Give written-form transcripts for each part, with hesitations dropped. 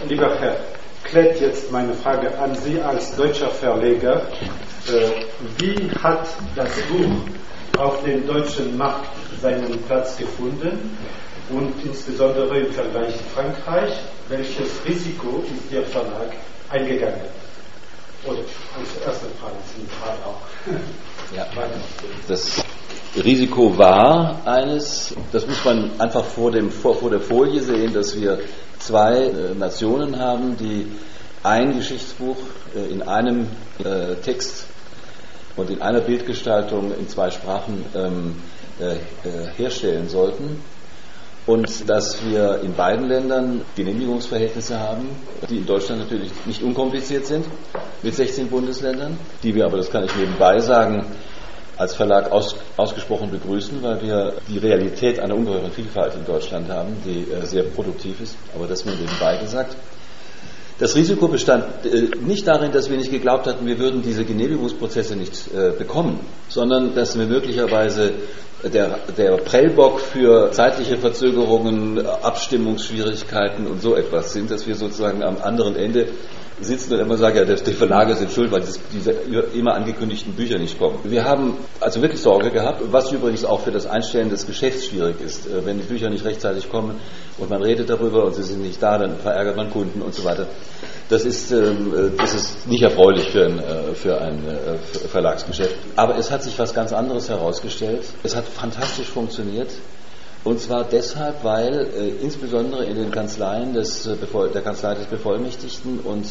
lieber Herr Klett, jetzt meine Frage an Sie als deutscher Verleger. Wie hat das Buch auf dem deutschen Markt seinen Platz gefunden und insbesondere im Vergleich zu Frankreich? Welches Risiko ist Ihr Verlag eingegangen? Oder als erste Frage, die Frage auch. Ja. Das Risiko war eines, das muss man einfach vor der Folie sehen, dass wir zwei Nationen haben, die ein Geschichtsbuch in einem Text und in einer Bildgestaltung in zwei Sprachen herstellen sollten. Und dass wir in beiden Ländern Genehmigungsverhältnisse haben, die in Deutschland natürlich nicht unkompliziert sind, mit 16 Bundesländern, die wir aber, das kann ich nebenbei sagen, als Verlag ausgesprochen begrüßen, weil wir die Realität einer ungeheuren Vielfalt in Deutschland haben, die sehr produktiv ist, aber das nur nebenbei gesagt. Das Risiko bestand nicht darin, dass wir nicht geglaubt hatten, wir würden diese Genehmigungsprozesse nicht bekommen, sondern dass wir möglicherweise der Prellbock für zeitliche Verzögerungen, Abstimmungsschwierigkeiten und so etwas sind, dass wir sozusagen am anderen Ende sitzen und immer sagen, ja, die Verlage sind schuld, weil diese immer angekündigten Bücher nicht kommen. Wir haben also wirklich Sorge gehabt, was übrigens auch für das Einstellen des Geschäfts schwierig ist. Wenn die Bücher nicht rechtzeitig kommen und man redet darüber und sie sind nicht da, dann verärgert man Kunden und so weiter. Das ist nicht erfreulich für ein Verlagsgeschäft. Aber es hat sich was ganz anderes herausgestellt. Es hat fantastisch funktioniert. Und zwar deshalb, weil insbesondere in den Kanzleien der Kanzlei des Bevollmächtigten und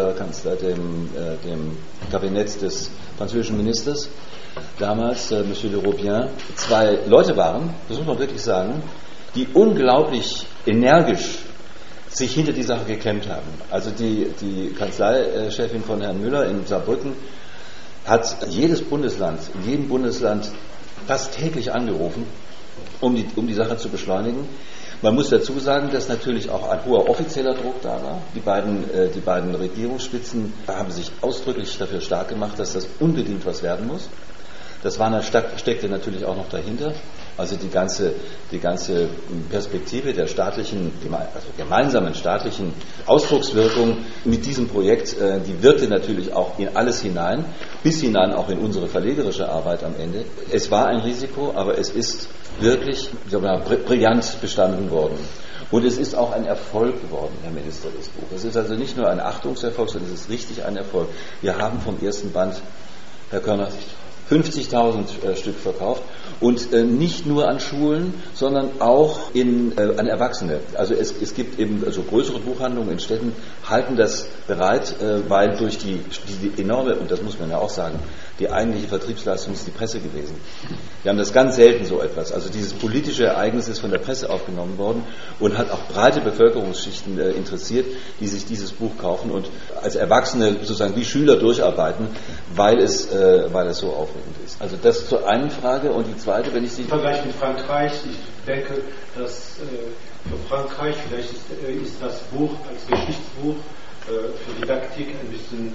dem Kabinett des französischen Ministers damals, Monsieur de Robien, zwei Leute waren, das muss man wirklich sagen, die unglaublich energisch sich hinter die Sache geklemmt haben. Also die Kanzleichefin von Herrn Müller in Saarbrücken hat in jedem Bundesland fast täglich angerufen, um die Sache zu beschleunigen. Man muss dazu sagen, dass natürlich auch ein hoher offizieller Druck da war. Die beiden Regierungsspitzen haben sich ausdrücklich dafür stark gemacht, dass das unbedingt was werden muss. Das steckte natürlich auch noch dahinter. Also die ganze Perspektive der gemeinsamen staatlichen Ausdruckswirkung mit diesem Projekt, die wirkte natürlich auch in alles hinein, bis hinein auch in unsere verlegerische Arbeit am Ende. Es war ein Risiko, aber es ist wirklich brillant bestanden worden. Und es ist auch ein Erfolg geworden, Herr Minister, das Buch. Es ist also nicht nur ein Achtungserfolg, sondern es ist richtig ein Erfolg. Wir haben vom ersten Band, Herr Körner, 50.000 Stück verkauft und nicht nur an Schulen, sondern auch an Erwachsene. Also es gibt eben größere Buchhandlungen in Städten, halten das bereit, weil durch die enorme, und das muss man ja auch sagen, die eigentliche Vertriebsleistung ist die Presse gewesen. Wir haben das ganz selten so etwas. Also dieses politische Ereignis ist von der Presse aufgenommen worden und hat auch breite Bevölkerungsschichten interessiert, die sich dieses Buch kaufen und als Erwachsene sozusagen wie Schüler durcharbeiten, weil es so aufregend ist. Also das zur einen Frage. Und die zweite, wenn ich Sie... Im Vergleich mit Frankreich, ich denke, dass für Frankreich vielleicht ist das Buch als Geschichtsbuch für Didaktik ein bisschen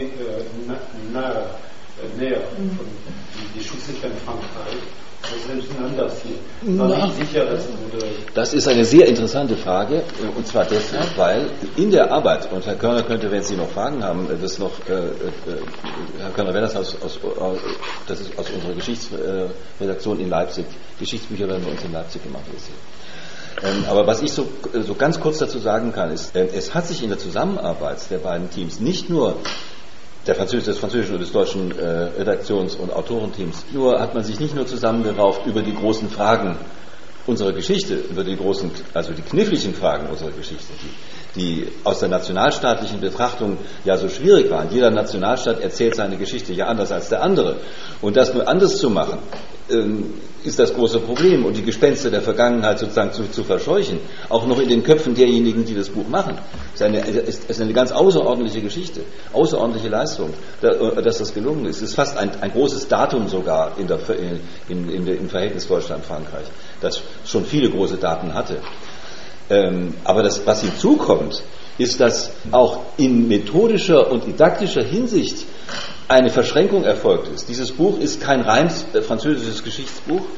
näher von die Schulsystem Frankreich. Das ist anders hier. War ich sicher, dass das ist eine sehr interessante Frage, und zwar deshalb, weil in der Arbeit, und Herr Körner könnte, wenn Sie noch Fragen haben, das noch, Herr Körner, wer das ist aus unserer Geschichtsredaktion in Leipzig. Geschichtsbücher werden bei uns in Leipzig gemacht. Aber was ich so ganz kurz dazu sagen kann, ist, es hat sich in der Zusammenarbeit der beiden Teams nicht nur des französischen und des deutschen Redaktions- und Autorenteams. Hat man sich nicht nur zusammengerauft über die großen Fragen unserer Geschichte, über die kniffligen Fragen unserer Geschichte, die aus der nationalstaatlichen Betrachtung ja so schwierig waren. Jeder Nationalstaat erzählt seine Geschichte ja anders als der andere. Und das nur anders zu machen, ist das große Problem. Und die Gespenster der Vergangenheit sozusagen zu verscheuchen, auch noch in den Köpfen derjenigen, die das Buch machen, ist eine ganz außerordentliche Geschichte, außerordentliche Leistung, dass das gelungen ist. Es ist fast ein großes Datum sogar im Verhältnis Deutschland-Frankreich, das schon viele große Daten hatte. Aber was hinzukommt, ist, dass auch in methodischer und didaktischer Hinsicht eine Verschränkung erfolgt ist. Dieses Buch ist kein rein französisches Geschichtsbuch.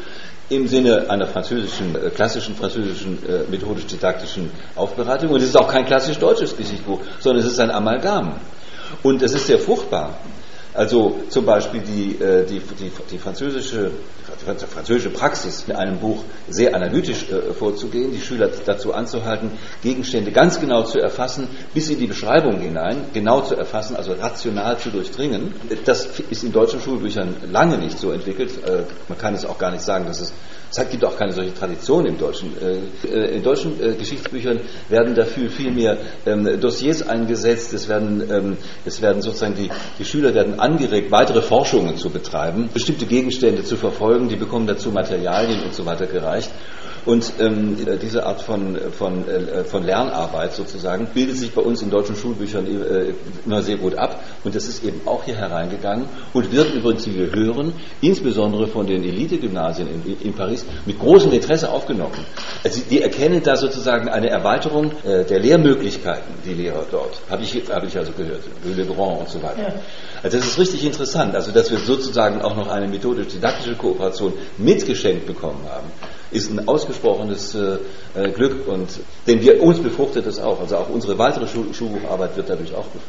im Sinne einer klassischen französischen methodisch-didaktischen Aufbereitung. Und es ist auch kein klassisch deutsches Geschichtsbuch, sondern es ist ein Amalgam. Und es ist sehr fruchtbar. Also zum Beispiel die französische Praxis, in einem Buch sehr analytisch vorzugehen, die Schüler dazu anzuhalten, Gegenstände ganz genau zu erfassen, bis in die Beschreibung hinein, genau zu erfassen, also rational zu durchdringen. Das ist in deutschen Schulbüchern lange nicht so entwickelt. Man kann es auch gar nicht sagen, dass es gibt auch keine solche Tradition im Deutschen. In deutschen Geschichtsbüchern werden dafür viel mehr Dossiers eingesetzt. Es werden sozusagen die Schüler werden angeregt, weitere Forschungen zu betreiben, bestimmte Gegenstände zu verfolgen. Die bekommen dazu Materialien und so weiter gereicht. Und diese Art von Lernarbeit sozusagen bildet sich bei uns in deutschen Schulbüchern immer sehr gut ab. Und das ist eben auch hier hereingegangen und wird übrigens, wie wir hören, insbesondere von den Elite-Gymnasien in Paris mit großem Interesse aufgenommen. Also die erkennen da sozusagen eine Erweiterung der Lehrmöglichkeiten, die Lehrer dort, habe ich also gehört, Le Grand und so weiter. Ja. Also das ist richtig interessant, also dass wir sozusagen auch noch eine methodisch-didaktische Kooperation mitgeschenkt bekommen haben, ist ein ausgesprochenes Glück, und denn uns befruchtet es auch. Also auch unsere weitere Schulbucharbeit wird dadurch auch befruchtet.